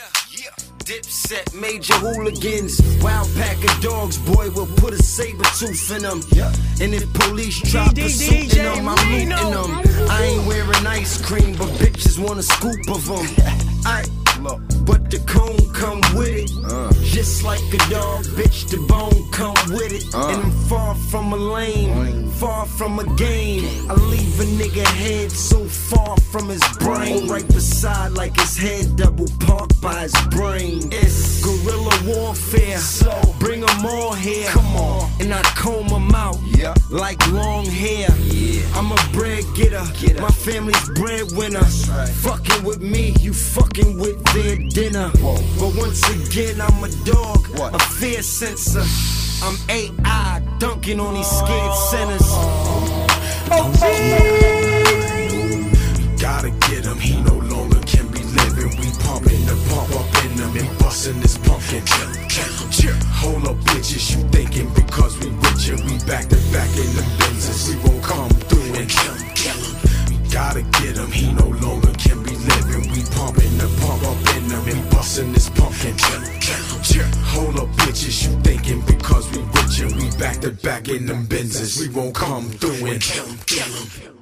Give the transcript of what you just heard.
Dipset, major hooligans, wild pack of dogs, boy, we'll put a saber tooth in them. And if police try pursuing them, I'm looting them. I ain't wearing ice cream, but bitches want a scoop of them. But the cone come with it. Just like a dog, bitch, the bone come with it. And I'm far from a lame, far from a game. I leave a nigga head so far from his brain, right beside like his head double parked by his brain. It's guerrilla warfare, so bring them all here. Come on, and I comb them out like long hair. I'm a bread getter, my family's breadwinner. Fucking with me, you fucking with their dinner. But once again, I'm a dog, a fear sensor. I'm AI, dunking on these scared sinners. Gotta get him, he no longer can be living. We pumping the pump up in him and busting this pumpkin. Hold up, bitches, you thinking because we rich and we back to back in the Benzes. We won't come through and kill him. Gotta get him, he no longer can be living. We pumping the pump up in him and busting this pumpkin. Hold up, bitches, you thinking because we rich and we back to back in them Benzes. We won't come through and kill him.